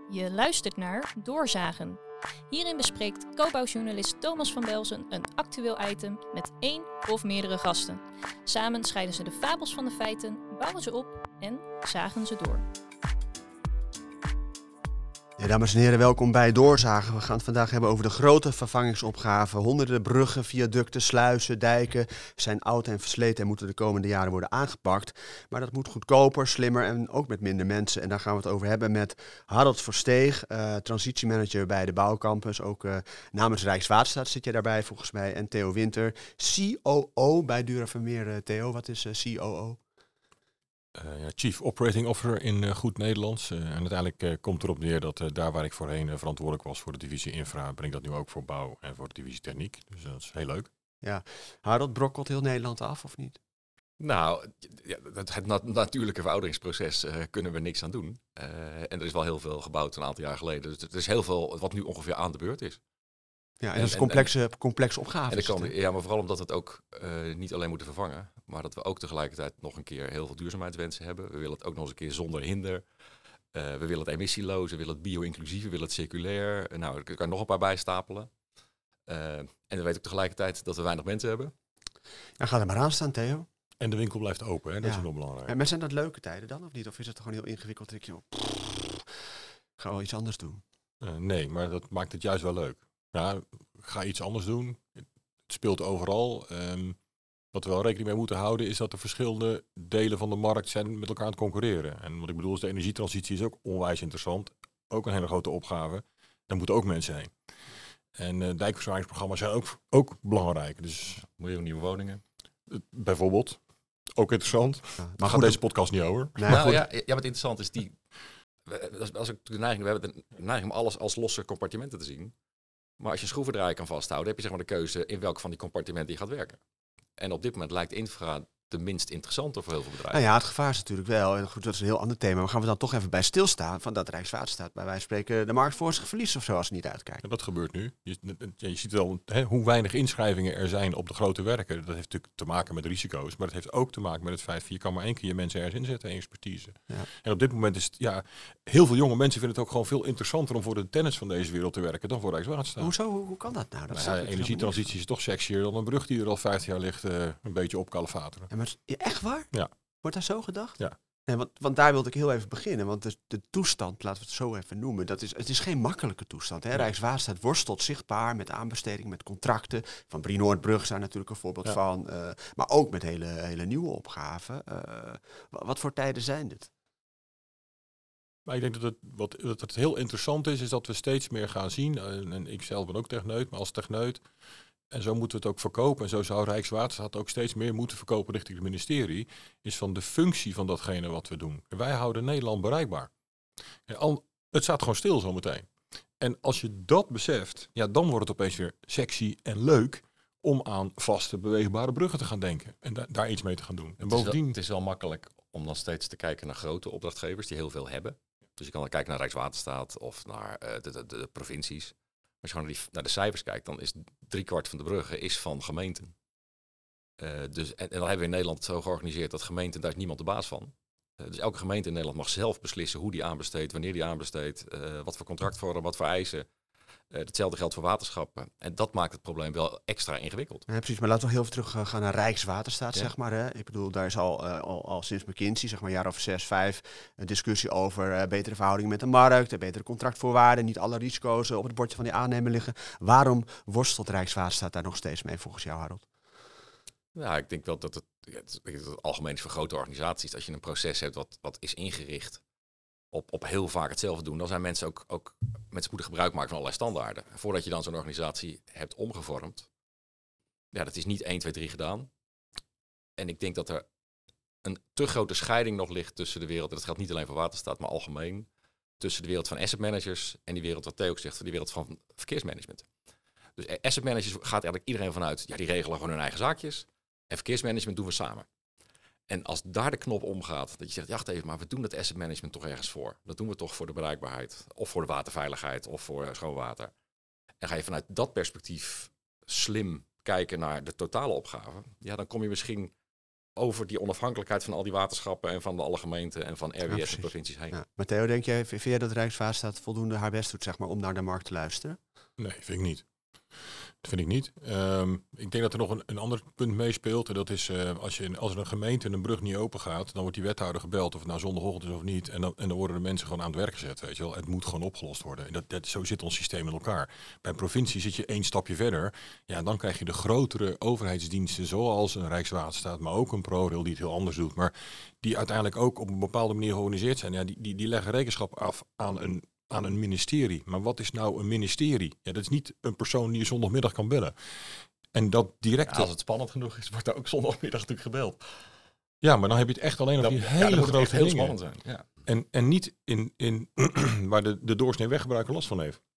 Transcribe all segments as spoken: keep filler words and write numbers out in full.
Je luistert naar Doorzagen. Hierin bespreekt co-bouwjournalist Thomas van Belzen een actueel item met één of meerdere gasten. Samen scheiden ze de fabels van de feiten, bouwen ze op en zagen ze door. Ja, dames en heren, welkom bij Doorzagen. We gaan het vandaag hebben over de grote vervangingsopgaven. Honderden bruggen, viaducten, sluizen, dijken zijn oud en versleten en moeten de komende jaren worden aangepakt. Maar dat moet goedkoper, slimmer en ook met minder mensen. En daar gaan we het over hebben met Harold Versteeg, uh, transitiemanager bij de Bouwcampus. Ook uh, namens Rijkswaterstaat zit je daarbij volgens mij. En Theo Winter, C O O bij Duravermeer. Uh, Theo, wat is uh, C O O? Uh, ja, Chief Operating Officer in uh, goed Nederlands. Uh, en uiteindelijk uh, komt erop neer dat uh, daar waar ik voorheen uh, verantwoordelijk was voor de divisie infra, ben ik dat nu ook voor bouw en voor de divisie techniek. Dus uh, dat is heel leuk. Ja, Harold, brokkelt heel Nederland af of niet? Nou, ja, het, het nat- natuurlijke verouderingsproces uh, kunnen we niks aan doen. Uh, en er is wel heel veel gebouwd een aantal jaar geleden. Dus er is heel veel wat nu ongeveer aan de beurt is. Ja, en, En- dat is en- complexe, complexe opgave. En dan komen, ja, maar vooral omdat we het ook uh, niet alleen moeten vervangen, maar dat we ook tegelijkertijd nog een keer heel veel duurzaamheidswensen hebben. We willen het ook nog eens een keer zonder hinder. Uh, we willen het emissieloos, we willen het bio-inclusief, we willen het circulair. Uh, nou, er kan je nog een paar bijstapelen. Uh, en we weten ook tegelijkertijd dat we weinig mensen hebben. Ja, ga er maar aan staan, Theo. En de winkel blijft open, hè? Dat Ja. is nog belangrijk. Ja, maar zijn dat leuke tijden dan of niet? Of is het gewoon heel ingewikkeld? Dat ik, joh, pff, ik ga wel iets anders doen. Uh, nee, maar dat maakt het juist wel leuk. Ja, ga iets anders doen. Het speelt overal. Um, wat we wel rekening mee moeten houden is dat de verschillende delen van de markt zijn met elkaar aan het concurreren. En wat ik bedoel is de energietransitie is ook onwijs interessant. Ook een hele grote opgave. Daar moeten ook mensen heen. En uh, dijkverzwaringsprogramma's zijn ook, ook belangrijk. Dus Miljoen nieuwe woningen. uh, bijvoorbeeld, ook interessant. Ja, Daar maar gaat goed, deze podcast niet over. nee, nou goed. ja, ja, wat interessant is, die, we- als, als ik de neiging, we hebben de neiging om alles als losse compartimenten te zien. Maar als je een schroevendraaier kan vasthouden, heb je zeg maar de keuze in welke van die compartimenten je gaat werken. En op dit moment lijkt infra de minst interessante voor heel veel bedrijven. Nou ja, het gevaar is natuurlijk wel, en goed, dat is een heel ander thema, maar gaan we dan toch even bij stilstaan van dat Rijkswaterstaat bij wijze van spreken de markt voor zich verliest of zo als het niet uitkijkt. En dat gebeurt nu. Je, ja, je ziet wel hè, hoe weinig inschrijvingen er zijn op de grote werken. Dat heeft natuurlijk te maken met risico's. Maar het heeft ook te maken met het feit dat je kan maar één keer je mensen ergens inzetten en expertise. Ja. En op dit moment is het, ja, heel veel jonge mensen vinden het ook gewoon veel interessanter om voor de tennis van deze wereld te werken dan voor Rijkswaterstaat. Hoezo? Hoe, hoe kan dat nou? Dat Nou snap ja, ik energietransitie is toch sexier dan een brug die er al vijftig jaar ligt uh, een beetje op kalefateren. helemaal niet. Ja, maar, ja, echt waar? Ja. Wordt daar zo gedacht? Ja. Nee, want, want daar wilde ik heel even beginnen, want de, de toestand, laten we het zo even noemen, dat is, het is geen makkelijke toestand. Hè? Nee. Rijkswaterstaat worstelt zichtbaar met aanbesteding, met contracten. Van Brienoordbrug zijn natuurlijk een voorbeeld Ja. van, uh, maar ook met hele, hele nieuwe opgaven. Uh, wat, wat voor tijden zijn dit? Maar ik denk dat het, wat, dat het heel interessant is, is dat we steeds meer gaan zien, en, en ik zelf ben ook techneut, maar als techneut, en zo moeten we het ook verkopen, en zo zou Rijkswaterstaat ook steeds meer moeten verkopen richting het ministerie, is van de functie van datgene wat we doen. En wij houden Nederland bereikbaar. En al, het staat gewoon stil zometeen. En als je dat beseft, ja, dan wordt het opeens weer sexy en leuk om aan vaste, beweegbare bruggen te gaan denken. En da- daar iets mee te gaan doen. En Het is, wel, bovendien... het is wel makkelijk om dan steeds te kijken naar grote opdrachtgevers die heel veel hebben. Dus je kan dan kijken naar Rijkswaterstaat of naar uh, de, de, de provincies. Als je gewoon naar, die, naar de cijfers kijkt, dan is driekwart van de bruggen is van gemeenten. Uh, dus, en, en dan hebben we in Nederland zo georganiseerd dat gemeenten, daar is niemand de baas van. Uh, dus elke gemeente in Nederland mag zelf beslissen hoe die aanbesteedt, wanneer die aanbesteedt, uh, wat voor contractvormen, wat voor eisen. Uh, hetzelfde geldt voor waterschappen. En dat maakt het probleem wel extra ingewikkeld. Ja, precies, maar laten we heel even terug uh, gaan naar Rijkswaterstaat, Ja. zeg maar. Hè. Ik bedoel, daar is al, uh, al, al sinds McKinsey, zeg maar een jaar of zes, vijf, een discussie over uh, betere verhoudingen met de markt, uh, betere contractvoorwaarden, niet alle risico's uh, op het bordje van die aannemer liggen. Waarom worstelt Rijkswaterstaat daar nog steeds mee, volgens jou, Harold? Ja, ik denk wel dat het, het, het, het algemeen is voor grote organisaties. Als je een proces hebt wat, wat is ingericht op, op heel vaak hetzelfde doen, dan zijn mensen ook, ook mensen moeten gebruik maken van allerlei standaarden. Voordat je dan zo'n organisatie hebt omgevormd, ja, dat is niet één, twee, drie gedaan. En ik denk dat er een te grote scheiding nog ligt tussen de wereld, en dat geldt niet alleen voor Waterstaat, maar algemeen, tussen de wereld van asset managers en die wereld, wat Theo ook zegt, die wereld van verkeersmanagement. Dus asset managers gaat eigenlijk iedereen vanuit, ja, die regelen gewoon hun eigen zaakjes. En verkeersmanagement doen we samen. En als daar de knop omgaat, dat je zegt, ja, wacht even, maar we doen dat asset management toch ergens voor. Dat doen we toch voor de bereikbaarheid, of voor de waterveiligheid, of voor uh, schoon water. En ga je vanuit dat perspectief slim kijken naar de totale opgave, ja, dan kom je misschien over die onafhankelijkheid van al die waterschappen en van de alle gemeenten en van R W S Ja, en provincies heen. Ja. Maar Theo, denk jij, vind jij dat Rijkswaterstaat voldoende haar best doet, zeg maar, om naar de markt te luisteren? Nee, vind ik niet. Dat vind ik niet. Um, ik denk dat er nog een, een ander punt meespeelt. En dat is uh, als, je, als er een gemeente een brug niet open gaat, dan wordt die wethouder gebeld of het nou zondagochtend is of niet. En dan, en dan worden de mensen gewoon aan het werk gezet. Weet je wel. Het moet gewoon opgelost worden. En dat, dat, zo zit ons systeem in elkaar. Bij een provincie zit je één stapje verder. Ja, dan krijg je de grotere overheidsdiensten zoals een Rijkswaterstaat, maar ook een ProRail die het heel anders doet. Maar die uiteindelijk ook op een bepaalde manier georganiseerd zijn. Ja, die, die, die leggen rekenschap af aan een aan een ministerie. Maar wat is nou een ministerie? Ja, dat is niet een persoon die je zondagmiddag kan bellen. En dat direct... Ja, als het spannend genoeg is, wordt er ook zondagmiddag natuurlijk gebeld. Ja, maar dan heb je het echt alleen op Dat, die ja, hele dat grote heel dingen. spannend zijn. Ja. En, en niet in, in waar de, de doorsnee weggebruiker last van heeft.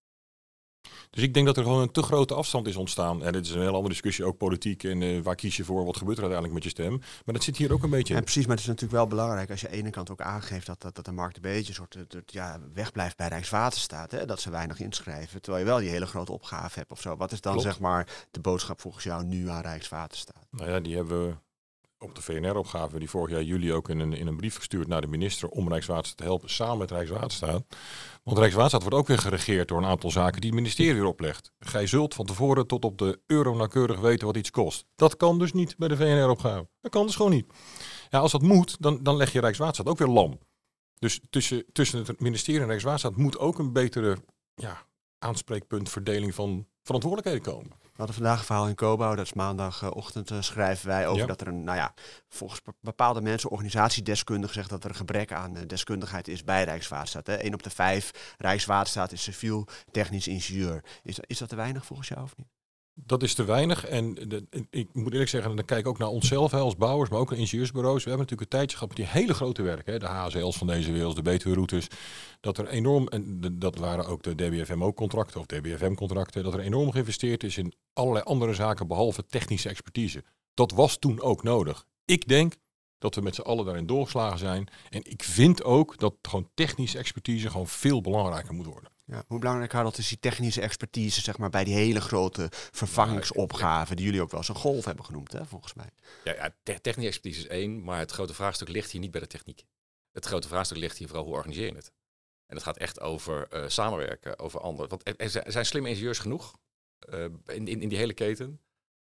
Dus ik denk dat er gewoon een te grote afstand is ontstaan. En dit is een hele andere discussie, ook politiek. En uh, waar kies je voor? Wat gebeurt er uiteindelijk met je stem? Maar dat zit hier ook een beetje in. Ja, precies, maar het is natuurlijk wel belangrijk als je aan de ene kant ook aangeeft dat, dat, dat de markt een beetje een soort, uh, ja, wegblijft bij Rijkswaterstaat. Hè? Dat ze weinig inschrijven, terwijl je wel die hele grote opgave hebt of zo. Wat is dan Klopt. zeg maar de boodschap volgens jou nu aan Rijkswaterstaat? Nou ja, die hebben we op de V N R-opgave die vorig jaar juli ook in een, in een brief gestuurd naar de minister om Rijkswaterstaat te helpen samen met Rijkswaterstaat. Want Rijkswaterstaat wordt ook weer geregeerd door een aantal zaken die het ministerie weer oplegt. Gij zult van tevoren tot op de euro nauwkeurig weten wat iets kost. Dat kan dus niet bij de V N R-opgave. Dat kan dus gewoon niet. Ja, als dat moet, dan, dan leg je Rijkswaterstaat ook weer lam. Dus tussen, tussen het ministerie en Rijkswaterstaat moet ook een betere ja, aanspreekpuntverdeling van verantwoordelijkheden komen. We hadden vandaag een verhaal in Cobouw, dat is maandagochtend uh, schrijven wij over Ja. dat er een, nou ja, volgens bepaalde mensen, organisatiedeskundigen, zegt dat er een gebrek aan uh, deskundigheid is bij Rijkswaterstaat. Hè. Eén op de vijf Rijkswaterstaat is civiel technisch ingenieur. Is, is dat te weinig volgens jou of niet? Dat is te weinig en de, ik moet eerlijk zeggen, dan kijk ik ook naar onszelf hè, als bouwers, maar ook naar ingenieursbureaus. We hebben natuurlijk een tijdje gehad met die hele grote werken, hè, de H Z L's van deze wereld, de Betuwe-routes. Dat er enorm, en de, dat waren ook de D B F M O-contracten of D B F M-contracten, dat er enorm geïnvesteerd is in allerlei andere zaken behalve technische expertise. Dat was toen ook nodig. Ik denk dat we met z'n allen daarin doorgeslagen zijn. En ik vind ook dat gewoon technische expertise gewoon veel belangrijker moet worden. Ja, hoe belangrijk, Harold, is die technische expertise zeg maar, bij die hele grote vervangingsopgave die jullie ook wel eens een golf hebben genoemd, hè, volgens mij? Ja, ja, te- technische expertise is één, maar het grote vraagstuk ligt hier niet bij de techniek. Het grote vraagstuk ligt hier vooral hoe organiseer je het. En het gaat echt over uh, samenwerken, over anderen. Want er, er zijn slimme ingenieurs genoeg uh, in, in, in die hele keten.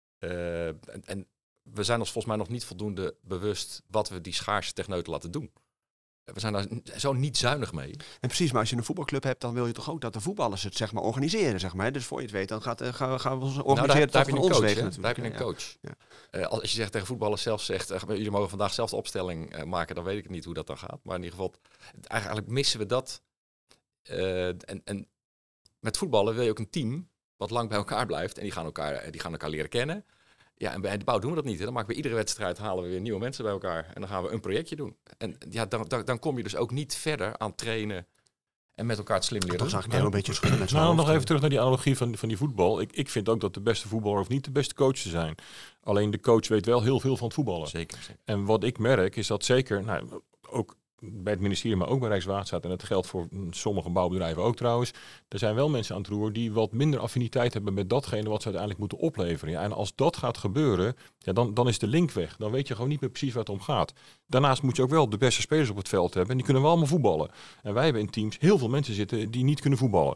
Uh, en, en we zijn ons volgens mij nog niet voldoende bewust wat we die schaarse techneuten laten doen. We zijn daar zo niet zuinig mee. En precies, maar als je een voetbalclub hebt, dan wil je toch ook dat de voetballers het zeg maar organiseren, zeg maar. Dus voor je het weet, dan gaat, uh, gaan, we, gaan we ons organiseren nou, daar, tot daar heb van je een ons coach. wegen Hè? Daar heb je een ja. coach. Ja. Uh, als je zegt tegen voetballers zelf zegt, uh, jullie mogen vandaag zelf de opstelling uh, maken, dan weet ik niet hoe dat dan gaat. Maar in ieder geval, eigenlijk missen we dat. Uh, en, en met voetballen wil je ook een team wat lang bij elkaar blijft en die gaan elkaar, die gaan elkaar leren kennen. Ja, en bij de bouw doen we dat niet. Hè. Dan maken we iedere wedstrijd, halen we weer nieuwe mensen bij elkaar. En dan gaan we een projectje doen. En ja, dan, dan, dan kom je dus ook niet verder aan trainen en met elkaar het slim leren Dat doen. zag ik heel een beetje schudden met z'n Nou, hoofd. nog even terug naar die analogie van, van die voetbal. Ik, ik vind ook dat de beste voetballer hoeft niet de beste coach te zijn. Alleen de coach weet wel heel veel van het voetballen. Zeker, zeker. En wat ik merk is dat zeker, nou, ook bij het ministerie, maar ook bij Rijkswaterstaat, en dat geldt voor sommige bouwbedrijven ook trouwens, er zijn wel mensen aan het roer die wat minder affiniteit hebben met datgene wat ze uiteindelijk moeten opleveren. Ja, en als dat gaat gebeuren, ja, dan, dan is de link weg. Dan weet je gewoon niet meer precies waar het om gaat. Daarnaast moet je ook wel de beste spelers op het veld hebben en die kunnen wel allemaal voetballen. En wij hebben in teams heel veel mensen zitten die niet kunnen voetballen.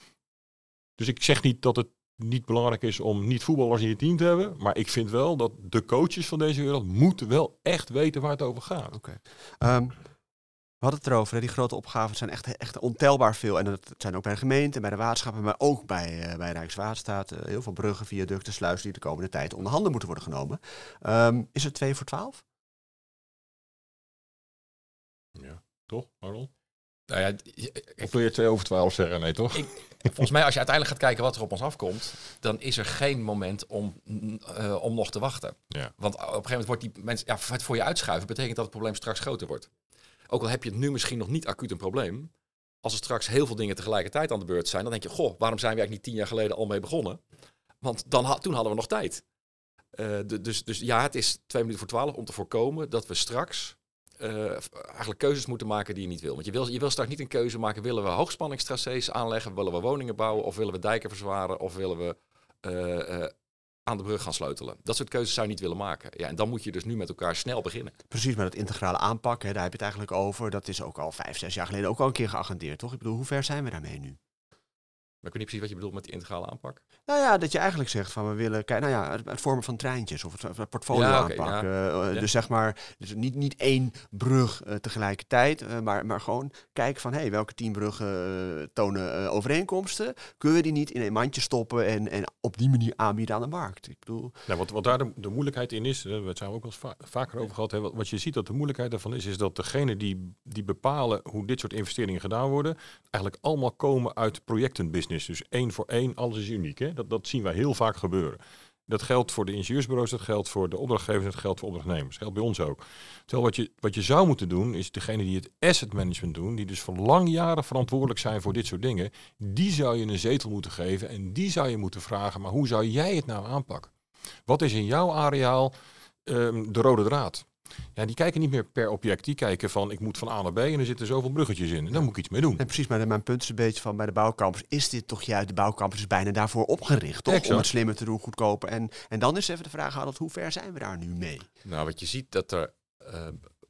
Dus ik zeg niet dat het niet belangrijk is om niet voetballers in je team te hebben, maar ik vind wel dat de coaches van deze wereld moeten wel echt weten waar het over gaat. Oké. Okay. Um, We hadden het erover, hè? Die grote opgaven zijn echt, echt ontelbaar veel. En dat zijn ook bij de gemeente, bij de waterschappen, maar ook bij, uh, bij Rijkswaterstaat. Uh, heel veel bruggen, viaducten, sluizen die de komende tijd onder handen moeten worden genomen. Um, is het twee voor twaalf? Ja, toch, Harold? Nou ja, Of wil je twee over twaalf zeggen? Nee, toch? Ik, volgens mij, als je uiteindelijk gaat kijken wat er op ons afkomt, dan is er geen moment om, uh, om nog te wachten. Ja. Want op een gegeven moment wordt die mensen, ja, het voor je uitschuiven betekent dat het probleem straks groter wordt. Ook al heb je het nu misschien nog niet acuut een probleem, als er straks heel veel dingen tegelijkertijd aan de beurt zijn, dan denk je, goh, waarom zijn we eigenlijk niet tien jaar geleden al mee begonnen? Want dan ha- toen hadden we nog tijd. Uh, de, dus, dus ja, het is twee minuten voor twaalf om te voorkomen dat we straks uh, eigenlijk keuzes moeten maken die je niet wil. Want je wil, je wil straks niet een keuze maken, willen we hoogspanningstracés aanleggen, willen we woningen bouwen, of willen we dijken verzwaren, of willen we uh, uh, aan de brug gaan sleutelen. Dat soort keuzes zou je niet willen maken. Ja, en dan moet je dus nu met elkaar snel beginnen. Precies, maar dat integrale aanpak, hè, daar heb je het eigenlijk over. Dat is ook al vijf, zes jaar geleden ook al een keer geagendeerd, toch? Ik bedoel, hoe ver zijn we daarmee nu? Maar ik weet niet precies wat je bedoelt met die integrale aanpak. Nou ja, dat je eigenlijk zegt van we willen, kijk, nou ja, het, het vormen van treintjes of het, het portfolio Ja, oké, aanpak. ja. Uh, Ja. Dus zeg maar, dus niet, niet één brug uh, tegelijkertijd, uh, maar, maar gewoon kijken van hé, hey, welke tien bruggen uh, tonen uh, overeenkomsten. Kunnen we die niet in een mandje stoppen en, en op die manier aanbieden aan de markt? Ik bedoel, Ja, wat, wat daar de, de moeilijkheid in is, uh, we het zijn we ook wel eens va- vaker over gehad, hè, wat, wat je ziet dat de moeilijkheid daarvan is, is dat degenen die, die bepalen hoe dit soort investeringen gedaan worden, eigenlijk allemaal komen uit projectenbusiness. Dus één voor één, alles is uniek. Hè? Dat, dat zien wij heel vaak gebeuren. Dat geldt voor de ingenieursbureaus, dat geldt voor de opdrachtgevers, dat geldt voor opdrachtnemers. Dat geldt bij ons ook. Terwijl wat je, wat je zou moeten doen, is degene die het asset management doen, die dus voor lang jaren verantwoordelijk zijn voor dit soort dingen, die zou je een zetel moeten geven en die zou je moeten vragen, maar hoe zou jij het nou aanpakken? Wat is in jouw areaal um, de rode draad? Ja, die kijken niet meer per object. Die kijken van, ik moet van A naar B en er zitten zoveel bruggetjes in. En daar moet ik iets mee doen. en precies, maar mijn punt is een beetje van bij de bouwcampus, is dit toch juist, de bouwcampus is bijna daarvoor opgericht, toch? Exact. Om het slimmer te doen, goedkoper. En, en dan is even de vraag, Harold, hoe ver zijn we daar nu mee? Nou, wat je ziet dat er uh,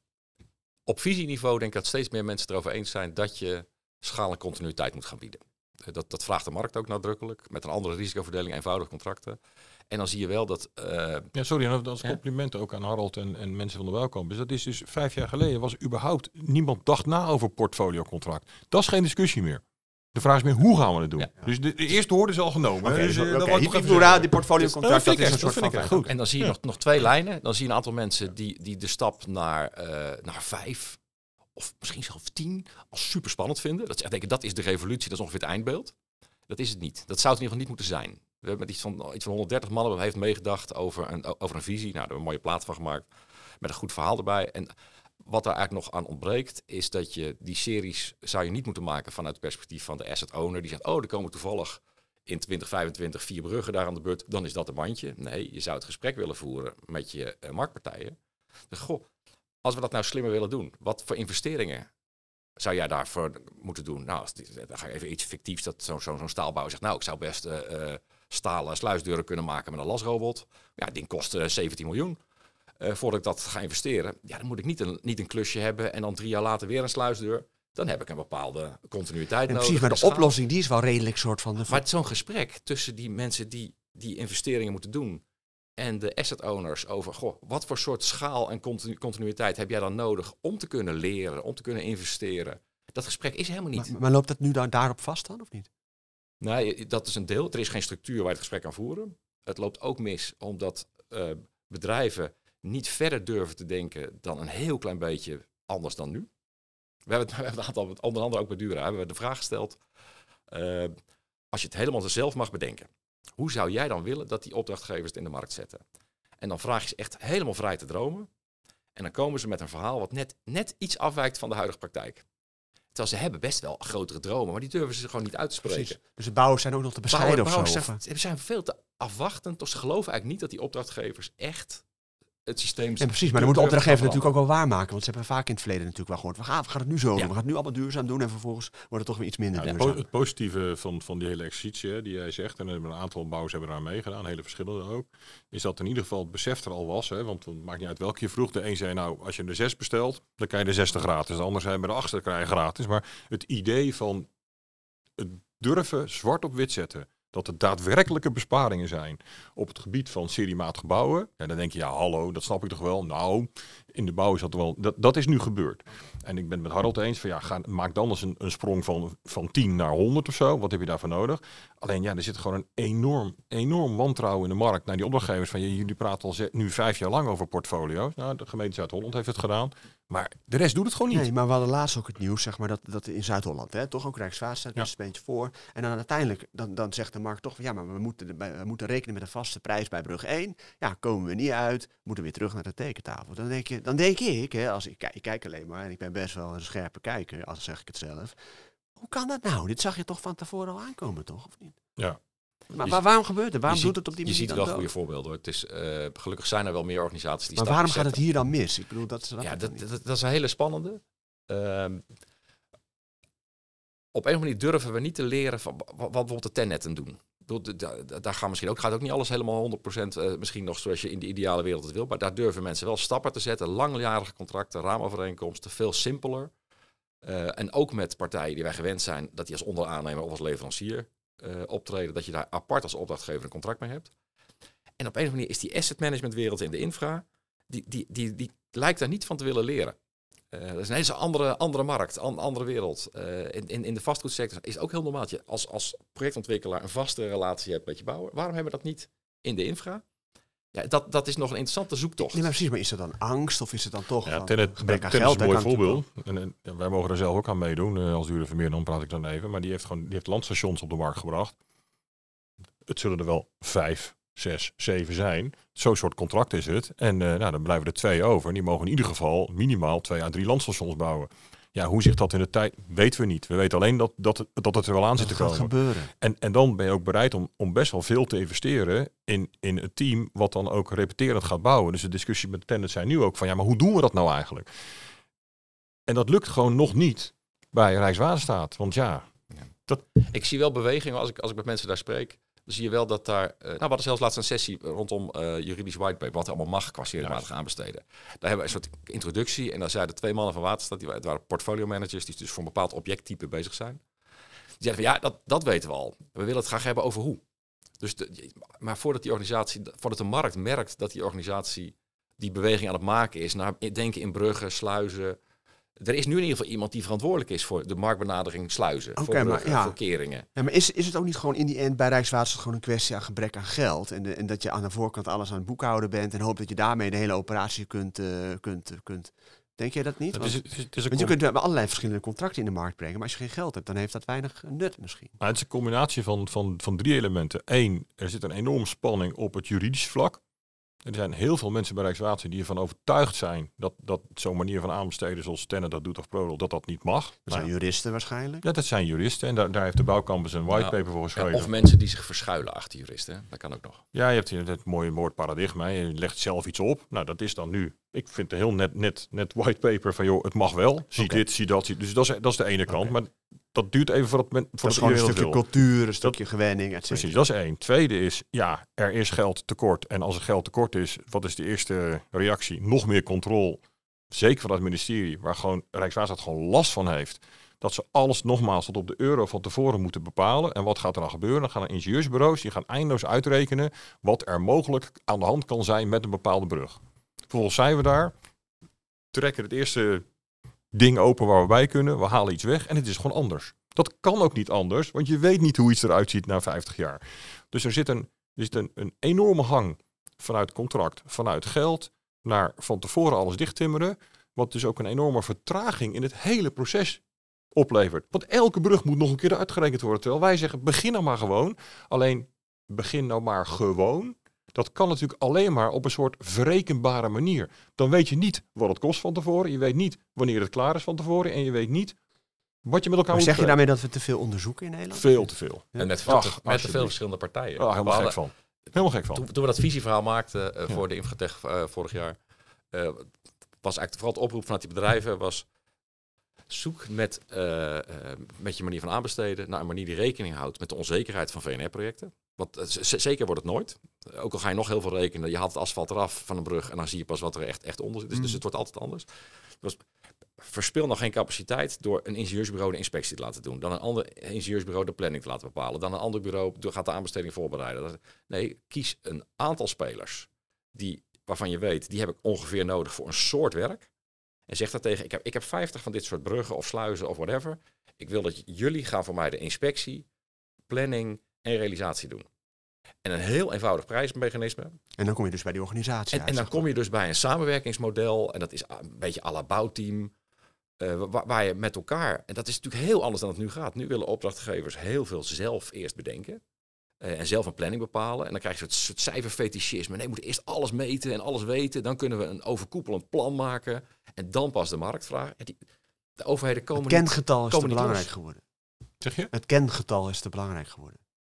op visieniveau denk ik dat steeds meer mensen erover eens zijn dat je schaal en continuïteit moet gaan bieden. Uh, dat, dat vraagt de markt ook nadrukkelijk. Met een andere risicoverdeling, eenvoudige contracten. En dan zie je wel dat... Uh, ja, sorry, en dat is ja? compliment ook aan Harold en, en mensen van de Bouwcampus. Dat is dus vijf jaar geleden was überhaupt niemand dacht na over portfoliocontract. Dat is geen discussie meer. De vraag is meer, hoe gaan we het doen? Ja. Dus de, de eerste hoorde is al genomen. Oké, Dus, dus, uh, oké, dat wou ik nog ik even bedoel, zeggen. die portfoliocontract, Dat dat vind is ik een echt- soort dat vind van... ik echt goed. En dan zie je nog, nog twee lijnen. Dan zie je een aantal mensen die, die de stap naar, uh, naar vijf of misschien zelfs tien als super spannend vinden. Dat ze echt denken, dat is de revolutie, dat is ongeveer het eindbeeld. Dat is het niet. Dat zou het in ieder geval niet moeten zijn. We hebben met iets van, iets van honderddertig mannen heeft meegedacht over een, over een visie. Nou, daar hebben we een mooie plaat van gemaakt met een goed verhaal erbij. En wat daar eigenlijk nog aan ontbreekt, is dat je die series zou je niet moeten maken vanuit het perspectief van de asset owner. Die zegt, oh, er komen toevallig in twintig vijfentwintig vier bruggen daar aan de beurt. Dan is dat een bandje. Nee, je zou het gesprek willen voeren met je uh, marktpartijen. Dus goh, als we dat nou slimmer willen doen, wat voor investeringen zou jij daarvoor moeten doen? Nou, als die, dan ga ik even iets fictiefs, dat zo'n zo, zo'n staalbouwer zegt, nou, ik zou best uh, uh, stalen sluisdeuren kunnen maken met een lasrobot. Ja, die kost uh, zeventien miljoen. Uh, voordat ik dat ga investeren, ja, dan moet ik niet een, niet een klusje hebben en dan drie jaar later weer een sluisdeur. Dan heb ik een bepaalde continuïteit En nodig. precies, maar de schaal. oplossing die is wel redelijk soort van... De... Maar zo'n gesprek tussen die mensen die die investeringen moeten doen en de asset owners over, goh, wat voor soort schaal en continu- continuïteit heb jij dan nodig om te kunnen leren, om te kunnen investeren? Dat gesprek is helemaal niet. Maar, maar loopt dat nu dan daarop vast dan, of niet? Nee, dat is een deel. Er is geen structuur waar je het gesprek kan voeren. Het loopt ook mis omdat uh, bedrijven niet verder durven te denken dan een heel klein beetje anders dan nu. We hebben het, we hebben het aantal, onder andere ook bij Dura, hebben we de vraag gesteld, uh, als je het helemaal zelf mag bedenken, hoe zou jij dan willen dat die opdrachtgevers het in de markt zetten? En dan vraag je ze echt helemaal vrij te dromen. En dan komen ze met een verhaal wat net, net iets afwijkt van de huidige praktijk. Terwijl ze hebben best wel grotere dromen, maar die durven ze gewoon niet uit te spreken. Precies. Dus de bouwers zijn ook nog te bescheiden Bouwers of zo? zijn, of, ze zijn veel te afwachtend. Toch ze geloven eigenlijk niet dat die opdrachtgevers echt het systeem... ja, precies, maar dan moet de opdrachtgever durven natuurlijk ook wel waarmaken. Want ze hebben vaak in het verleden natuurlijk wel gehoord. We gaan, we gaan het nu zo doen. Ja. We gaan het nu allemaal duurzaam doen. En vervolgens wordt het toch weer iets minder Ja, het, duurzaam. po- het positieve van, van die hele exercitie hè, die jij zegt, en er hebben een aantal bouwers hebben daar meegedaan, hele verschillende ook, is dat in ieder geval het besef er al was. Hè, want het maakt niet uit welke je vroeg. De een zei, nou, als je er zes bestelt, dan krijg je de zesde gratis. De ander zei, bij de achtste krijg je gratis. Maar het idee van het durven zwart op wit zetten, dat er daadwerkelijke besparingen zijn op het gebied van seriematig bouwen. En dan denk je, ja, hallo, dat snap ik toch wel. Nou, in de bouw is dat wel... Dat, dat is nu gebeurd. En ik ben het met Harold eens van, ja, ga, maak dan eens een, een sprong van, van tien naar honderd of zo. Wat heb je daarvoor nodig? Alleen, ja, er zit gewoon een enorm, enorm wantrouwen in de markt naar die opdrachtgevers. Van, jullie praten al ze, nu vijf jaar lang over portfolio's. Nou, de gemeente Zuid-Holland heeft het gedaan. Maar de rest doet het gewoon niet. Nee, maar we hadden laatst ook het nieuws, zeg maar, dat, dat in Zuid-Holland, hè, toch ook Rijkswaterstaat, Ja. is een beetje voor. En dan uiteindelijk, dan, dan zegt de markt toch, van, ja, maar we moeten, we moeten rekenen met een vaste prijs bij brug één. Ja, komen we niet uit, moeten we weer terug naar de tekentafel. Dan denk je, dan denk ik, hè, als ik, kijk, ik kijk alleen maar, en ik ben best wel een scherpe kijker, als zeg ik het zelf. Hoe kan dat nou? Dit zag je toch van tevoren al aankomen, toch? Of niet? Ja. Maar, Je maar waarom gebeurt het? Waarom je doet ziet, het op die je manier ziet dan wel zo? goede voorbeelden hoor. Het is, uh, gelukkig zijn er wel meer organisaties die Maar stapjes waarom gaat het zetten. hier dan mis? Ik bedoel, dat is dat Ja, dan dat, niet. dat, dat is een hele spannende. Um, op een of andere manier durven we niet te leren van wat, wat bijvoorbeeld de tennetten doen. Daar gaan misschien ook, gaat ook niet alles helemaal honderd procent uh, misschien nog zoals je in de ideale wereld het wil. Maar daar durven mensen wel stappen te zetten. Langjarige contracten, raamovereenkomsten, veel simpeler. Uh, en ook met partijen die wij gewend zijn dat die als onderaannemer of als leverancier uh, optreden. Dat je daar apart als opdrachtgever een contract mee hebt. En op een of andere manier is die asset management wereld in de infra, die, die, die, die lijkt daar niet van te willen leren. Uh, dat is een hele andere, andere markt, een andere wereld. Uh, in, in, in de vastgoedsector is het ook heel normaal dat je als, als projectontwikkelaar een vaste relatie hebt met je bouwer. Waarom hebben we dat niet in de infra? Ja, dat, dat is nog een interessante zoektocht. Nee, maar precies, maar is dat dan angst of is het dan toch ja, ten het, gebrek aan ten geld? Is een mooi voorbeeld. En, en, ja, wij mogen er zelf ook aan meedoen. Uh, als Duurder Vermeer, dan praat ik dan even. Maar die heeft gewoon die heeft landstations op de markt gebracht. Het zullen er wel vijf, zes, zeven zijn. Zo'n soort contract is het. En uh, nou, dan blijven er twee over. En die mogen in ieder geval minimaal twee à drie landstations bouwen. Ja, hoe zich dat in de tijd, weten we niet. We weten alleen dat, dat, het, dat het er wel aan zit te komen. Gebeuren. En, en dan ben je ook bereid om, om best wel veel te investeren in, in een team wat dan ook repeterend gaat bouwen. Dus de discussie met de tenants zijn nu ook van, ja, maar hoe doen we dat nou eigenlijk? En dat lukt gewoon nog niet bij Rijkswaterstaat. Want ja, ja. Dat... Ik zie wel bewegingen als ik, als ik met mensen daar spreek. Dan zie je wel dat daar... Uh, nou, we hadden zelfs laatst een sessie rondom uh, juridisch whitepaper, wat er allemaal mag qua seriematig ja. aanbesteden. Daar hebben we een soort introductie en daar zeiden twee mannen van Waterstaat, die het waren portfolio managers, die dus voor een bepaald objecttype bezig zijn. Die zeiden van ja, dat, dat weten we al. We willen het graag hebben over hoe. Dus de, maar voordat die organisatie, voordat de markt merkt dat die organisatie die beweging aan het maken is, naar denken in bruggen, sluizen. Er is nu in ieder geval iemand die verantwoordelijk is voor de marktbenadering sluizen, okay, voor, bruggen, maar, ja. voor keringen. Ja, maar is, is het ook niet gewoon in die end bij Rijkswaterstaat gewoon een kwestie aan gebrek aan geld? En, de, en dat je aan de voorkant alles aan het boekhouden bent en hoopt dat je daarmee de hele operatie kunt... Uh, kunt, uh, kunt. Denk jij dat niet? Want, het is, het is want je kunt allerlei verschillende contracten in de markt brengen, maar als je geen geld hebt, dan heeft dat weinig nut misschien. Maar het is een combinatie van, van, van drie elementen. Eén, er zit een enorme spanning op het juridische vlak. Er zijn heel veel mensen bij Rijkswaterstaat die ervan overtuigd zijn dat, dat zo'n manier van aanbesteden zoals Tenet dat doet of ProRail, dat dat niet mag. Dat zijn juristen waarschijnlijk. Ja, dat zijn juristen en daar, daar heeft de bouwcampus een whitepaper nou, voor geschreven. Of mensen die zich verschuilen achter juristen, dat kan ook nog. Ja, je hebt hier het mooie woord paradigma, je legt zelf iets op. Nou, dat is dan nu, ik vind het heel net, net, net whitepaper van joh, het mag wel. Zie okay. dit, zie dat, zie. Dus dat is, dat is de ene kant. Okay. Maar dat duurt even voordat men... Voor dat is gewoon een stukje cultuur, een stukje dat, gewenning, et cetera. Precies, dat is één. Tweede is, ja, er is geld tekort. En als er geld tekort is, wat is de eerste reactie? Nog meer controle. Zeker van het ministerie, waar gewoon Rijkswaterstaat gewoon last van heeft. Dat ze alles nogmaals tot op de euro van tevoren moeten bepalen. En wat gaat er dan gebeuren? Dan gaan er ingenieursbureaus, die gaan eindeloos uitrekenen wat er mogelijk aan de hand kan zijn met een bepaalde brug. Vervolgens zijn we daar, trekken het eerste ding open waar we bij kunnen, we halen iets weg en het is gewoon anders. Dat kan ook niet anders, want je weet niet hoe iets eruit ziet na vijftig jaar. Dus er zit een, er zit een, een enorme gang vanuit contract, vanuit geld, naar van tevoren alles dichttimmeren, wat dus ook een enorme vertraging in het hele proces oplevert. Want elke brug moet nog een keer uitgerekend worden, terwijl wij zeggen, begin nou maar gewoon. Alleen, begin nou maar gewoon. Dat kan natuurlijk alleen maar op een soort verrekenbare manier. Dan weet je niet wat het kost van tevoren. Je weet niet wanneer het klaar is van tevoren. En je weet niet wat je met elkaar maar moet zeg je daarmee dat we te veel onderzoeken in Nederland? Veel te veel. Ja. En met, veel, Ach, te, met te veel verschillende partijen. Oh, helemaal gek van. Helemaal gek van. Toen, toen we dat visieverhaal maakten uh, ja. voor de Infratech uh, vorig jaar. Uh, was eigenlijk vooral het oproep vanuit die bedrijven was... Zoek met, uh, uh, met je manier van aanbesteden naar een manier die rekening houdt met de onzekerheid van V N R-projecten. Want uh, z- zeker wordt het nooit. Uh, ook al ga je nog heel veel rekenen, je haalt het asfalt eraf van een brug en dan zie je pas wat er echt, echt onder zit. Dus, mm. dus het wordt altijd anders. Dus verspil nog geen capaciteit door een ingenieursbureau de inspectie te laten doen. Dan een ander ingenieursbureau de planning te laten bepalen. Dan een ander bureau gaat de aanbesteding voorbereiden. Nee, kies een aantal spelers die, waarvan je weet, die heb ik ongeveer nodig voor een soort werk. En zeg daartegen, ik heb, ik heb vijftig van dit soort bruggen of sluizen of whatever. Ik wil dat jullie gaan voor mij de inspectie, planning en realisatie doen. En een heel eenvoudig prijsmechanisme. En dan kom je dus bij die organisatie En, en dan kom je dus bij een samenwerkingsmodel. En dat is een beetje à la bouwteam. Uh, waar, waar je met elkaar... En dat is natuurlijk heel anders dan het nu gaat. Nu willen opdrachtgevers heel veel zelf eerst bedenken. Uh, en zelf een planning bepalen. En dan krijg je een soort, soort cijferfetischisme. Nee, we moeten eerst alles meten en alles weten. Dan kunnen we een overkoepelend plan maken. En dan pas de marktvraag. En die, de overheden komen Het kengetal niet, is komen te belangrijk los. geworden. Zeg je? Het kengetal is te belangrijk geworden.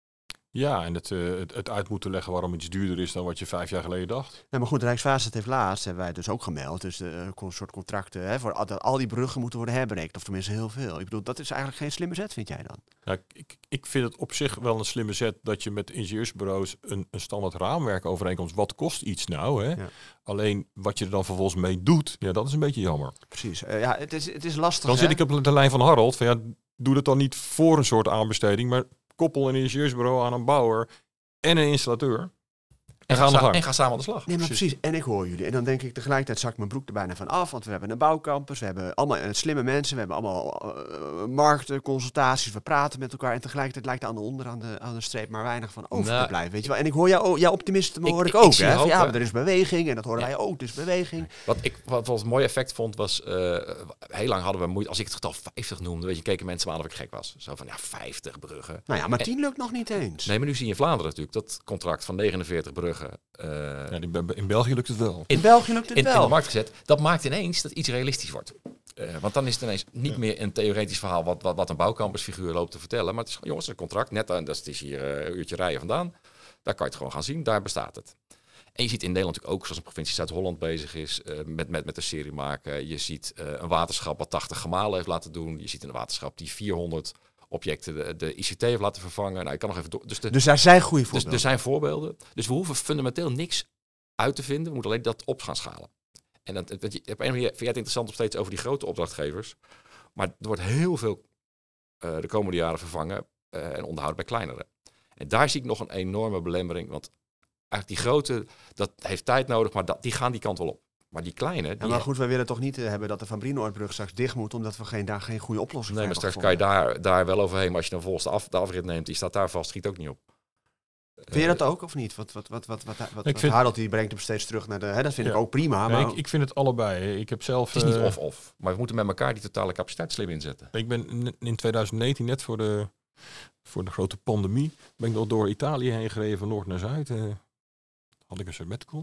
Ja, en het, uh, het, het uit moeten leggen waarom iets duurder is dan wat je vijf jaar geleden dacht. Nou, maar goed, Rijkswaterstaat heeft laatst, hebben wij dus ook gemeld, dus een uh, soort contracten, hè, voor dat al die bruggen moeten worden herberekend, of tenminste heel veel. Ik bedoel, dat is eigenlijk geen slimme zet, vind jij dan? Ja, ik, ik vind het op zich wel een slimme zet dat je met ingenieursbureaus een, een standaard raamwerk overeenkomt. Wat kost iets nou? Hè? Ja. Alleen wat je er dan vervolgens mee doet, ja, dat is een beetje jammer. Precies. Uh, ja, het is, het is lastig. Dan hè? zit ik op de lijn van Harold. Van, ja, doe dat dan niet voor een soort aanbesteding, maar koppel een ingenieursbureau aan een bouwer en een installateur. En, en, ga, ga, gang. en ga samen aan de slag. Nee, maar precies. En ik hoor jullie. En dan denk ik tegelijkertijd zak ik mijn broek er bijna van af. Want we hebben een bouwcampus. We hebben allemaal uh, slimme mensen. We hebben allemaal uh, markten, consultaties. We praten met elkaar. En tegelijkertijd lijkt er aan de onder aan de, aan de streep maar weinig van over nou, te blijven. Weet je wel? En ik hoor jou, jouw optimisme hoor ik, ik ook. Ik hè? Hoop, ja, maar er is beweging. En dat horen ja. wij ook. Er is beweging. Wat ik wat, wat een mooi effect vond was... Uh, heel lang hadden we moeite. Als ik het getal vijftig noemde, weet je, keken mensen aan of ik gek was. Zo van, ja, vijftig bruggen. Nou ja, maar tien lukt nog niet eens. Nee, maar nu zie je in Vlaanderen natuurlijk dat contract van negenenveertig bruggen... Uh, Ja, in België lukt het wel. In België lukt het in, wel. In de markt gezet. Dat maakt ineens dat iets realistisch wordt. Uh, want dan is het ineens niet ja. meer een theoretisch verhaal wat, wat, wat een bouwcampusfiguur loopt te vertellen. Maar het is jongens, een contract, net aan, dat is hier uh, een uurtje rijden vandaan. Daar kan je het gewoon gaan zien, daar bestaat het. En je ziet in Nederland natuurlijk ook, zoals een provincie Zuid-Holland bezig is, uh, met, met, met de serie maken. Je ziet uh, een waterschap wat tachtig gemalen heeft laten doen. Je ziet een waterschap die vierhonderd objecten de, de I C T heeft laten vervangen. Nou, je kan nog even door. Dus, de, dus daar zijn goede voorbeelden. Dus er zijn voorbeelden. Dus we hoeven fundamenteel niks uit te vinden. We moeten alleen dat op gaan schalen. En dat, dat, je, op een manier vind jij het interessant om steeds over die grote opdrachtgevers. Maar er wordt heel veel uh, de komende jaren vervangen uh, en onderhouden bij kleinere. En daar zie ik nog een enorme belemmering. Want eigenlijk die grote, dat heeft tijd nodig, maar dat, die gaan die kant wel op. Maar die kleine... Die ja, maar goed, we willen toch niet uh, hebben dat de Van Brienoordbrug straks dicht moet, omdat we geen, daar geen goede oplossing nee, hebben. Nee, maar straks kan je daar, daar wel overheen. Maar als je dan volgens de, af, de afrit neemt, die staat daar vast, schiet ook niet op. Vind je dat ook of niet? Wat, wat, wat, wat, wat, wat, wat vind... Harold die brengt hem steeds terug naar de... Hè, dat vind ja. ik ook prima. Nee, maar... ik, ik vind het allebei. Ik heb zelf, het is niet uh, of-of. Maar we moeten met elkaar die totale capaciteit slim inzetten. Ik ben in twintig negentien, net voor de, voor de grote pandemie, ben ik nog door Italië heen gereden van noord naar zuid. Uh, had ik een sabbatical.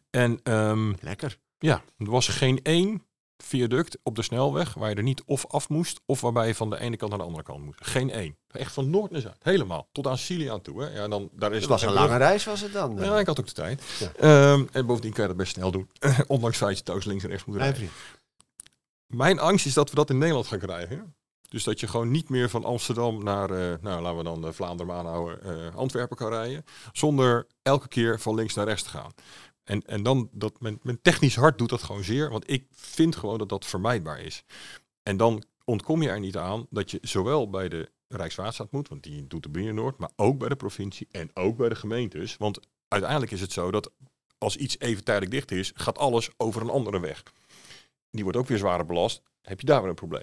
En um, lekker. Ja, er was geen één viaduct op de snelweg waar je er niet of af moest, of waarbij je van de ene kant naar de andere kant moest. Geen één. Echt van noord naar zuid. Helemaal. Tot aan Sicilië aan toe. Hè. Ja, dan, daar is het was een lange reis, was het dan? Ja, ik had ook de tijd. Ja. Um, en bovendien kan je dat best snel doen. Ondanks het feit dat je thuis links en rechts moet rijden. Ja, mijn angst is dat we dat in Nederland gaan krijgen. Dus dat je gewoon niet meer van Amsterdam naar, uh, nou laten we dan uh, Vlaanderen aanhouden, uh, Antwerpen kan rijden. Zonder elke keer van links naar rechts te gaan. En, en dan, dat men, men technisch hart doet dat gewoon zeer. Want ik vind gewoon dat dat vermijdbaar is. En dan ontkom je er niet aan dat je zowel bij de Rijkswaterstaat moet, want die doet de Brienoord, maar ook bij de provincie en ook bij de gemeentes. Want uiteindelijk is het zo dat als iets even tijdelijk dicht is, gaat alles over een andere weg. Die wordt ook weer zwaarder belast. Heb je daar weer een probleem.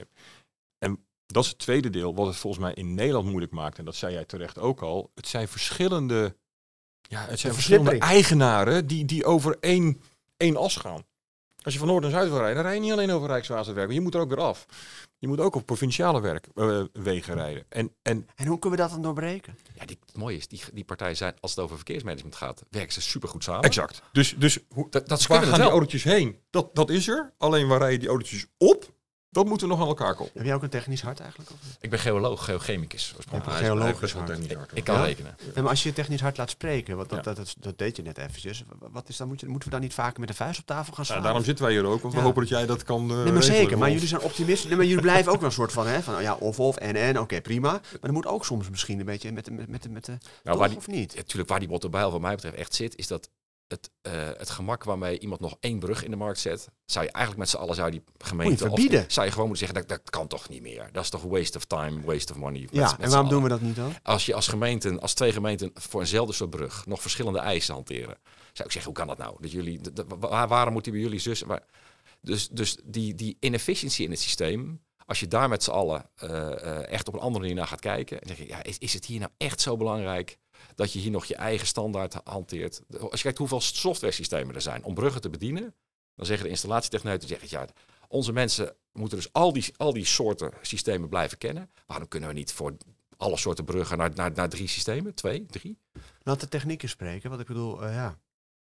En dat is het tweede deel wat het volgens mij in Nederland moeilijk maakt. En dat zei jij terecht ook al. Het zijn verschillende... Ja, het zijn verschillende eigenaren die, die over één, één as gaan. Als je van noord naar zuid wil rijden, dan rij je niet alleen over Rijkswaterwerk. Je moet er ook weer af. Je moet ook op provinciale werk, uh, wegen rijden. En, en, en hoe kunnen we dat dan doorbreken? Ja, die, het mooie is, die, die partijen zijn, als het over verkeersmanagement gaat, werken ze supergoed samen. Exact. Dus, dus hoe, dat, dat waar gaan die autootjes heen? Dat, dat is er. Alleen waar rijden die autootjes op? Dat moeten we nog aan elkaar koppelen. Heb jij ook een technisch hart eigenlijk? Of? Ik ben geoloog, geochemicus. Ja, geologisch hart. Ik, ik kan ja? rekenen. Ja, maar als je technisch hart laat spreken, wat, dat, ja. dat, dat, dat deed je net eventjes. Wat is dan, moet je, moeten we dan niet vaker met de vuist op tafel gaan slaan? Ja, daarom zitten wij hier ook, want ja. we hopen dat jij dat kan uh, nee, maar zeker, maar jullie zijn optimisten. Nee, maar jullie blijven ook wel een soort van, hè, van ja, of of en en, oké, okay, prima. Maar er moet ook soms misschien een beetje met de, met, met, met de nou, waar die, of niet? Natuurlijk, ja, waar die bottenbijl van mij betreft echt zit, is dat het, uh, het gemak waarmee iemand nog één brug in de markt zet, zou je eigenlijk met z'n allen, zou die gemeente verbieden. Of, zou je gewoon moeten zeggen, dat, dat kan toch niet meer. Dat is toch waste of time, waste of money. Ja, met, met en waarom doen we dat niet dan? Als je als gemeente, als twee gemeenten voor eenzelfde soort brug nog verschillende eisen hanteren, zou ik zeggen, hoe kan dat nou? Dat jullie, de, de, waar, waarom moeten we jullie zus? Waar, dus dus die, die inefficiëntie in het systeem, als je daar met z'n allen uh, uh, echt op een andere manier naar gaat kijken, en zeg je, ja, is, is het hier nou echt zo belangrijk dat je hier nog je eigen standaard hanteert? Als je kijkt hoeveel software systemen er zijn om bruggen te bedienen, dan zeggen de installatietechneuten, zeggen, ja, onze mensen moeten dus al die, al die soorten systemen blijven kennen. Waarom kunnen we niet voor alle soorten bruggen naar, naar, naar drie systemen? Twee, drie? Laat de technieken spreken, wat ik bedoel, uh, ja.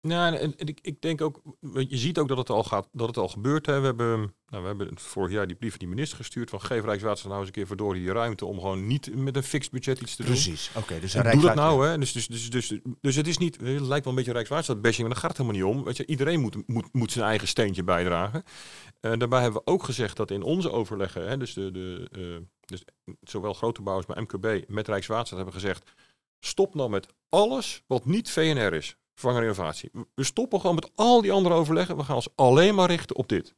Nou, en, en ik, ik denk ook, je ziet ook dat het al gaat, dat het al gebeurt. Hè. We hebben, nou, we hebben vorig jaar die brief van die minister gestuurd van geef Rijkswaterstaat nou eens een keer verdorie je ruimte om gewoon niet met een fixed budget iets te doen. Precies. Oké, okay, dus en doe dat nou, hè. Dus, dus, dus, dus, dus het is niet, het lijkt wel een beetje Rijkswaterstaat bashing, maar daar gaat het helemaal niet om. Weet je, iedereen moet, moet, moet zijn eigen steentje bijdragen. Uh, daarbij hebben we ook gezegd dat in onze overleggen, hè, dus, de, de, uh, dus zowel grote bouwers, maar M K B met Rijkswaterstaat hebben gezegd, stop nou met alles wat niet V N R is. Vervanger innovatie. We stoppen gewoon met al die andere overleggen. We gaan ons alleen maar richten op dit.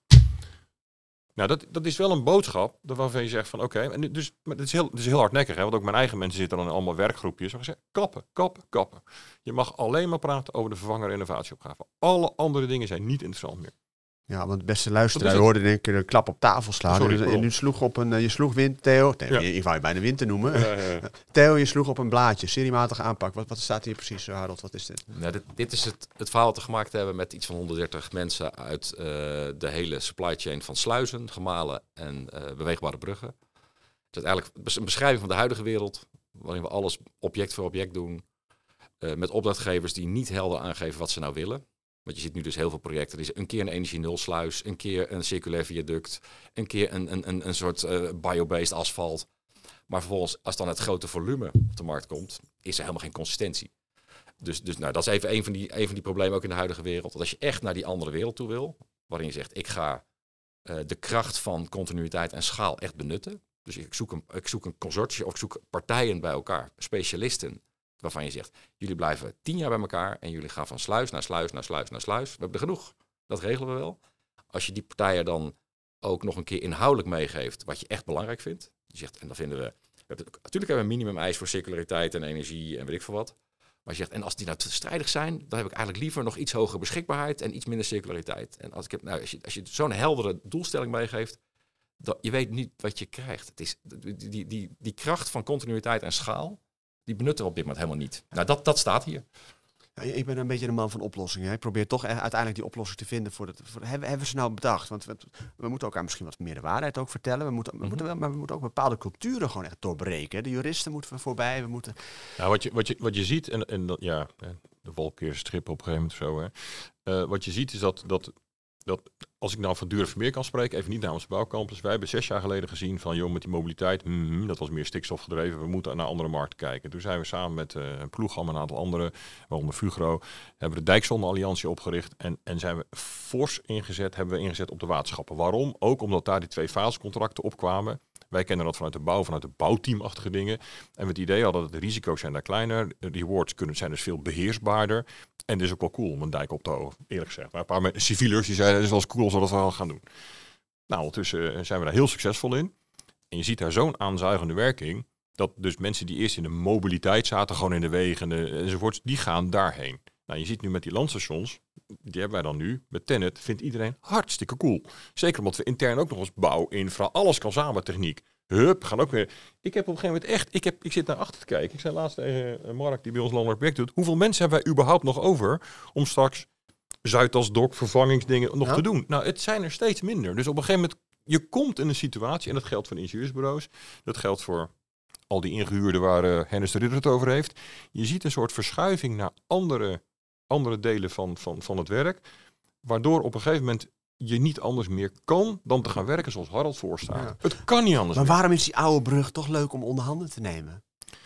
Nou, dat, dat is wel een boodschap waarvan je zegt van oké. Okay, dus maar het is heel, het is heel hardnekkig, hè, want ook mijn eigen mensen zitten dan in allemaal werkgroepjes. Waar zeggen kappen, kappen, kappen. Je mag alleen maar praten over de vervanger innovatieopgave. Alle andere dingen zijn niet interessant meer. Ja, want beste luisteraar, je hoorde in één keer een klap op tafel slaan. Sorry, en, en nu sloeg op een, je sloeg wind, Theo. Nee, ja. Ik wou je bijna wind te noemen. Ja, ja, ja. Theo, je sloeg op een blaadje, seriematig aanpak. Wat, wat staat hier precies, Harold? Wat is dit? Nou, dit, dit is het, het verhaal dat we gemaakt hebben met iets van honderddertig mensen uit uh, de hele supply chain van sluizen, gemalen en uh, beweegbare bruggen. Het is eigenlijk een beschrijving van de huidige wereld, waarin we alles object voor object doen, uh, met opdrachtgevers die niet helder aangeven wat ze nou willen. Want je ziet nu dus heel veel projecten. Er is een keer een energie-nulsluis, een keer een circulair viaduct, een keer een, een, een, een soort uh, biobased asfalt. Maar vervolgens, als dan het grote volume op de markt komt, is er helemaal geen consistentie. Dus, dus nou, dat is even een van, die, een van die problemen ook in de huidige wereld. Dat als je echt naar die andere wereld toe wil, waarin je zegt, ik ga uh, de kracht van continuïteit en schaal echt benutten. Dus ik zoek een, ik zoek een consortium of ik zoek partijen bij elkaar, specialisten, waarvan je zegt, jullie blijven tien jaar bij elkaar en jullie gaan van sluis naar sluis naar sluis naar sluis. We hebben er genoeg. Dat regelen we wel. Als je die partijen dan ook nog een keer inhoudelijk meegeeft wat je echt belangrijk vindt. Je zegt, en dan vinden we, we hebben, natuurlijk hebben we een minimum eis voor circulariteit en energie en weet ik veel wat. Maar je zegt, en als die nou te strijdig zijn, dan heb ik eigenlijk liever nog iets hogere beschikbaarheid en iets minder circulariteit. En als, ik heb, nou, als je, als je zo'n heldere doelstelling meegeeft, dan, je weet niet wat je krijgt. Het is, die, die, die, die kracht van continuïteit en schaal, die benutten we op dit moment helemaal niet. Nou, dat, dat staat hier. Ja, ik ben een beetje een man van oplossingen. Ik probeer toch uiteindelijk die oplossing te vinden. Voor het, voor, hebben, hebben we ze nou bedacht? Want we, we moeten elkaar misschien wat meer de waarheid ook vertellen. We moeten, we mm-hmm. moeten wel, maar we moeten ook bepaalde culturen gewoon echt doorbreken. De juristen moeten we voorbij. We moeten... Nou, wat je, wat je, wat je ziet, en, en dat, ja, de wolkeerstrip op een gegeven moment of zo. Hè. Uh, wat je ziet is dat, dat, dat als ik nou van Dure Vermeer kan spreken, even niet namens de bouwcampus. Wij hebben zes jaar geleden gezien van, joh, met die mobiliteit, mm, dat was meer stikstof gedreven. We moeten naar andere markten kijken. Toen zijn we samen met uh, een ploegam en een aantal anderen, waaronder Fugro, hebben we de Dijkzonde-alliantie opgericht. En, en zijn we fors ingezet, hebben we ingezet op de waterschappen. Waarom? Ook omdat daar die twee faalscontracten opkwamen. Wij kennen dat vanuit de bouw, vanuit de bouwteamachtige dingen. En we het idee hadden dat de risico's zijn daar kleiner. De rewards kunnen, zijn dus veel beheersbaarder. En het is ook wel cool om een dijk op te houden, eerlijk gezegd. Maar een paar civielers die zeiden, het is wel eens cool als we dat wel gaan doen. Nou, ondertussen zijn we daar heel succesvol in. En je ziet daar zo'n aanzuigende werking, dat dus mensen die eerst in de mobiliteit zaten, gewoon in de wegen enzovoort, die gaan daarheen. Nou, je ziet nu met die landstations, die hebben wij dan nu, met Tennet, vindt iedereen hartstikke cool. Zeker omdat we intern ook nog eens bouw, infra, alles kan samen, techniek. Hup, gaan ook weer. Ik heb op een gegeven moment echt, ik, heb, ik zit naar achter te kijken. Ik zei laatst tegen Mark, die bij ons landelijk project doet, hoeveel mensen hebben wij überhaupt nog over om straks Zuidasdok, vervangingsdingen nog ja. te doen? Nou, het zijn er steeds minder. Dus op een gegeven moment, je komt in een situatie, en dat geldt voor ingenieursbureaus, dat geldt voor al die ingehuurden waar uh, Hennis de Ridder het over heeft. Je ziet een soort verschuiving naar andere, andere delen van, van, van het werk, waardoor op een gegeven moment je niet anders meer kan dan te gaan werken zoals Harold voorstaat. Ja. Het kan niet anders. Maar meer. Waarom is die oude brug toch leuk om onder handen te nemen?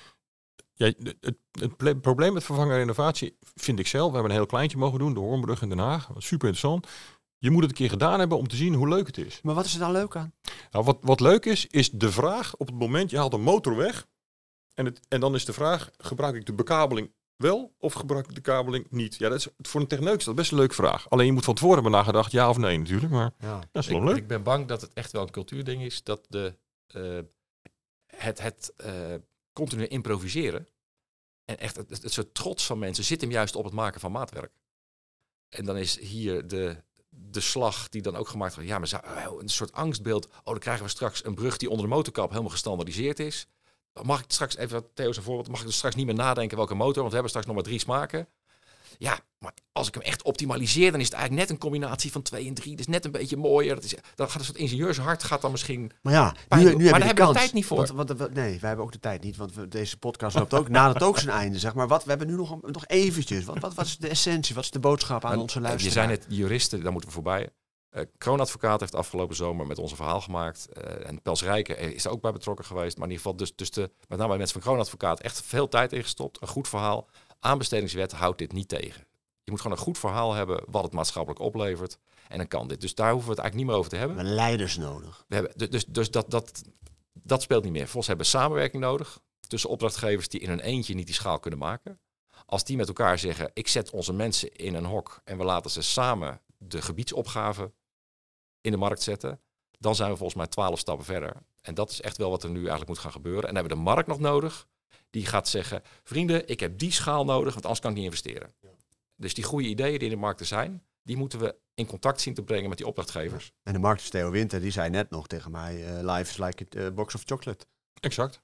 Ja, het, het, het probleem met vervanger innovatie vind ik zelf. We hebben een heel kleintje mogen doen, de Hoornbrug in Den Haag. Super interessant. Je moet het een keer gedaan hebben om te zien hoe leuk het is. Maar wat is er dan leuk aan? Nou, wat, wat leuk is, is de vraag op het moment, je haalt een motor weg. En, het, en dan is de vraag, gebruik ik de bekabeling wel of gebruik ik de kabeling niet? Ja, dat is voor een techneut is dat best een leuke vraag. Alleen je moet van tevoren hebben nagedacht, ja of nee natuurlijk. Maar ja. dat is wel ik, leuk. Ik ben bang dat het echt wel een cultuurding is. Dat de, uh, het, het uh, continu improviseren en echt het, het, het soort trots van mensen zit hem juist op het maken van maatwerk. En dan is hier de, de slag die dan ook gemaakt wordt. Ja, maar zo, een soort angstbeeld. Oh, dan krijgen we straks een brug die onder de motorkap helemaal gestandaardiseerd is. Mag ik straks, even Theo zijn voorbeeld, mag ik dus straks niet meer nadenken welke motor, want we hebben straks nog maar drie smaken. Ja, maar als ik hem echt optimaliseer, dan is het eigenlijk net een combinatie van twee en drie. Dat is net een beetje mooier. Dat is, dan gaat een soort ingenieurshart gaat dan misschien... Maar ja, pijn nu, doen. nu heb maar je daar de hebben kans. we de tijd niet voor. Want, want, want- nee, wij hebben ook de tijd niet, want we, deze podcast loopt ook, nadert ook zijn einde, zeg maar. Wat, we hebben nu nog, nog eventjes. Wat, wat, wat is de essentie? Wat is de boodschap aan En, onze eh, luisteraar? Je zei net, juristen, daar moeten we voorbij. Uh, Kroonadvocaat heeft afgelopen zomer met ons een verhaal gemaakt. Uh, en Pels Rijken is er ook bij betrokken geweest. Maar in ieder geval, dus, dus de, met name bij mensen van Kroonadvocaat, echt veel tijd ingestopt. Een goed verhaal. Aanbestedingswet houdt dit niet tegen. Je moet gewoon een goed verhaal hebben wat het maatschappelijk oplevert. En dan kan dit. Dus daar hoeven we het eigenlijk niet meer over te We hebben. hebben leiders nodig. We hebben, dus dus, dus dat, dat, dat speelt niet meer. Volgens hebben we samenwerking nodig tussen opdrachtgevers die in hun eentje niet die schaal kunnen maken. Als die met elkaar zeggen, ik zet onze mensen in een hok en we laten ze samen de gebiedsopgave in de markt zetten, dan zijn we volgens mij twaalf stappen verder. En dat is echt wel wat er nu eigenlijk moet gaan gebeuren. En dan hebben we de markt nog nodig. Die gaat zeggen, vrienden, ik heb die schaal nodig, want anders kan ik niet investeren. Ja. Dus die goede ideeën die in de markt er zijn, die moeten we in contact zien te brengen met die opdrachtgevers. En de markt Theo Winter, die zei net nog tegen mij, uh, life is like a box of chocolate. Exact.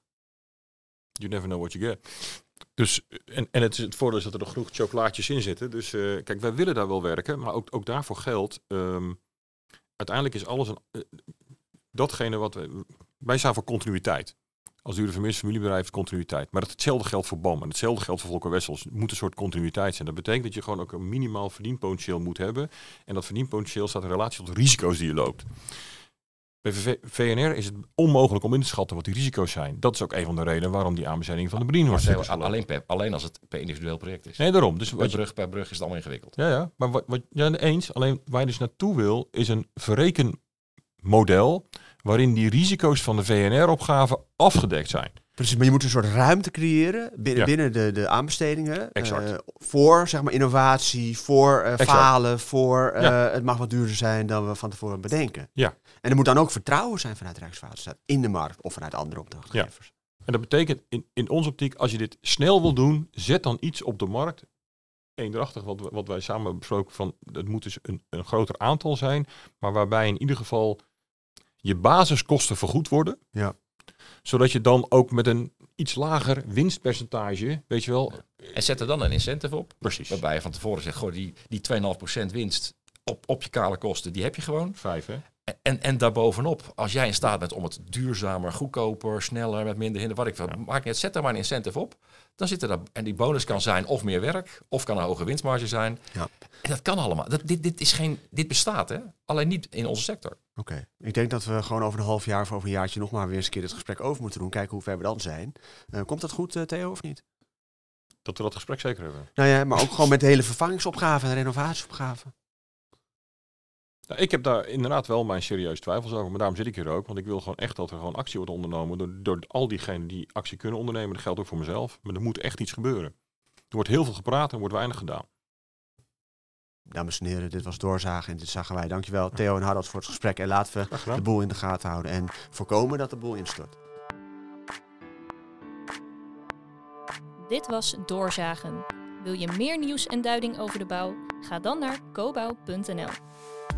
You never know what you get. Dus, en, en het, is het voordeel is dat er nog genoeg chocolaatjes in zitten. Dus uh, kijk, wij willen daar wel werken, maar ook, ook daarvoor geldt... Um, uiteindelijk is alles een... Uh, datgene wat we... Wij staan voor continuïteit. Als duurvermeers familiebedrijf is continuïteit. Maar hetzelfde geldt voor B A M en hetzelfde geldt voor Volker Wessels. Het moet een soort continuïteit zijn. Dat betekent dat je gewoon ook een minimaal verdienpotentieel moet hebben. En dat verdienpotentieel staat in relatie tot de risico's die je loopt. Bij V N R is het onmogelijk om in te schatten wat die risico's zijn. Dat is ook een van de redenen waarom die aanbesteding van de Brienhorst is. Alleen, per, alleen als het per individueel project is. Nee, daarom. Dus per, brug, per brug is het allemaal ingewikkeld. Ja, ja. Maar wat, wat ja, eens. Alleen waar je dus naartoe wil, is een verrekenmodel waarin die risico's van de V N R-opgave afgedekt zijn. Precies, maar je moet een soort ruimte creëren binnen, ja. binnen de, de aanbestedingen. Exact. Uh, voor zeg maar innovatie, voor uh, falen, voor uh, ja. het mag wat duurder zijn dan we van tevoren bedenken. Ja. En er moet dan ook vertrouwen zijn vanuit Rijkswaterstaat in de markt of vanuit andere opdrachtgevers. Ja. En dat betekent in, in onze optiek, als je dit snel wil doen, zet dan iets op de markt. Eendrachtig, wat, wat wij samen hebben besproken, van het moet dus een, een groter aantal zijn, maar waarbij in ieder geval je basiskosten vergoed worden. Ja. Zodat je dan ook met een iets lager winstpercentage, weet je wel... En zet er dan een incentive op. Precies. Waarbij je van tevoren zegt, goh, die, die twee komma vijf procent winst op, op je kale kosten, die heb je gewoon. Vijf, hè? En, en, en daarbovenop, als jij in staat bent om het duurzamer, goedkoper, sneller, met minder hinder, wat ik wil, ja. maak niet, zet daar maar een incentive op. Dan zit er dat, en die bonus kan zijn of meer werk, of kan een hoge winstmarge zijn. Ja. En dat kan allemaal. Dat, dit, dit, is geen, dit bestaat, hè? Alleen niet in onze sector. Oké, okay. Ik denk dat we gewoon over een half jaar of over een jaartje nog maar weer eens een keer dit gesprek over moeten doen. Kijken hoe ver we dan zijn. Uh, komt dat goed, uh, Theo, of niet? Dat we dat gesprek zeker hebben. Nou ja, maar ook gewoon met de hele vervangingsopgave en renovatieopgave. Nou, ik heb daar inderdaad wel mijn serieuze twijfels over, maar daarom zit ik hier ook. Want ik wil gewoon echt dat er gewoon actie wordt ondernomen door, door al diegenen die actie kunnen ondernemen. Dat geldt ook voor mezelf. Maar er moet echt iets gebeuren. Er wordt heel veel gepraat en er wordt weinig gedaan. Dames en heren, dit was Doorzagen en dit zagen wij. Dankjewel Theo en Harold voor het gesprek. En laten we de boel in de gaten houden en voorkomen dat de boel instort. Dit was Doorzagen. Wil je meer nieuws en duiding over de bouw? Ga dan naar cobouw punt n l.